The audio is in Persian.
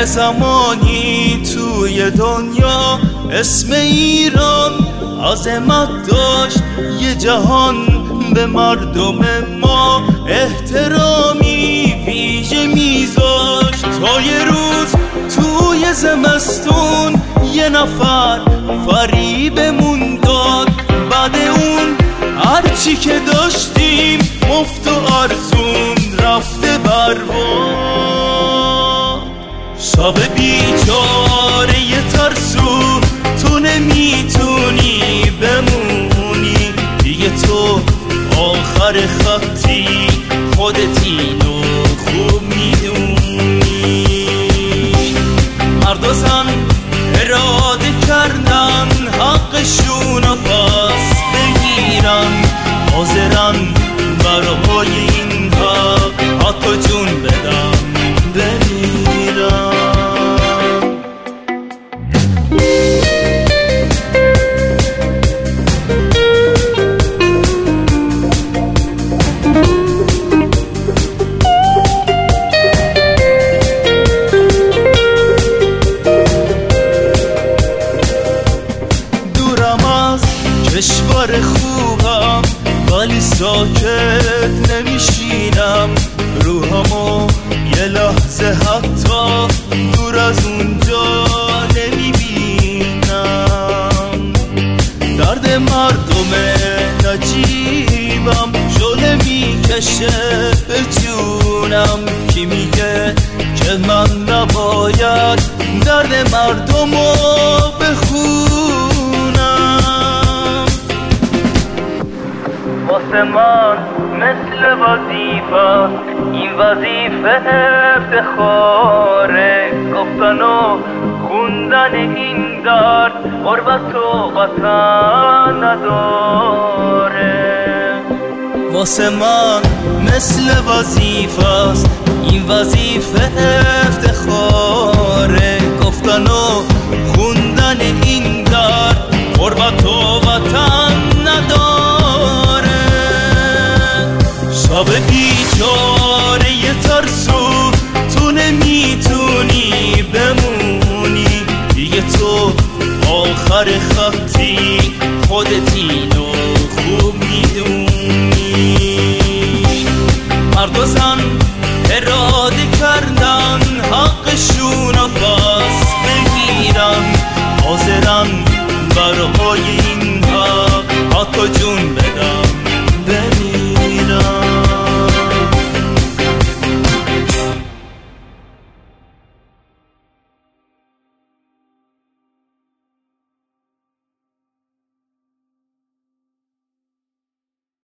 یه زمانی توی دنیا اسم ایران عظمت داشت، یه جهان به مردم ما احترامی ویژه میذاشت. تا یه روز توی زمستون یه نفر فریبمون داد، بعد اون هرچی که داشتیم مفت و ارزون رفته برباد. شب بیچاره یه ترسو، تو نمیتونی بمونی دیگه، تو آخر خطی خودتی و خوب میدونی. مرد و زن اراده کردن حقشونو پس بگیرن، حاضرن برای این حق حتی جون بدن بمیرن. کشور خوبم ولی ساکت نمیشینم، روحامو یه لحظه حتی دور از اونجا نمیبینم. درد مردم نجیبم شله میکشه به جونم، کی میگه که من نباید درد مردمو بخونم؟ واسه من مثل وظیفه، این وظیفه افتخاره، گفتن و خوندن این درد غربت و وطن نداره. واسه من مثل وظیفه است، این وظیفه افتخاره، گفتن و خوندن این درد غربت و وطن نداره. شب بیچاره یه ترسو، تو نمیتونی بمونی دیگه، تو آخر خطی خودتی و خوب میدونی. مرد و زن اراده کردن